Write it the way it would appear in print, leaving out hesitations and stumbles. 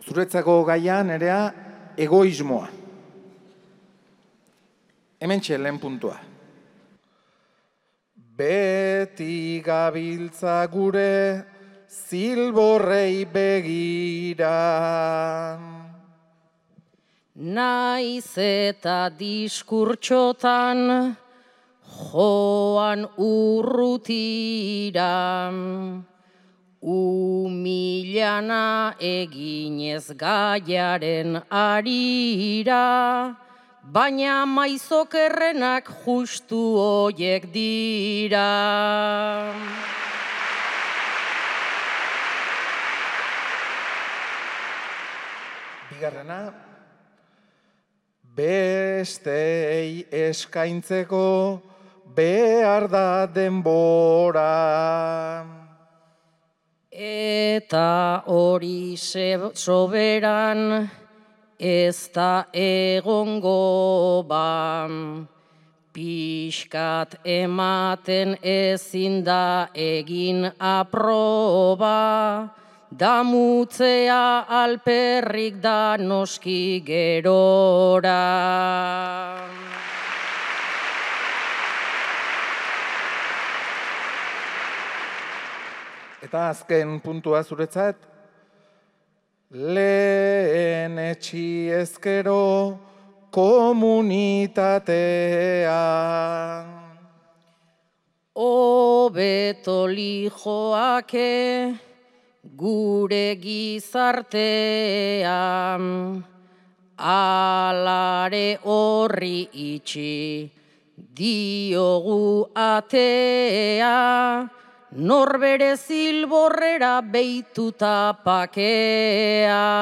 Zuretzako gaia nerea egoismoa. Hementxe lehen puntua. Beti gabiltza gure zilborrei begira. Naiz eta diskurtsotan joan urrutira. Umilana eginez gaiaren arira, baina maizokerrenak justu hoiek dira. Bigarrena, bestei eskaintzeko behar da denbora. Eta hori soberan ez da egongo ba, pixkat ematen ezin da egin aproba, damutzea alperrik da noski gerora. Eta azken puntua zuretzat, lehen etxi ezkero komunitatea. Hobeto lijoake gure gizartea, alare horri itxi diogu atea, norbere zilborrera beituta pakea.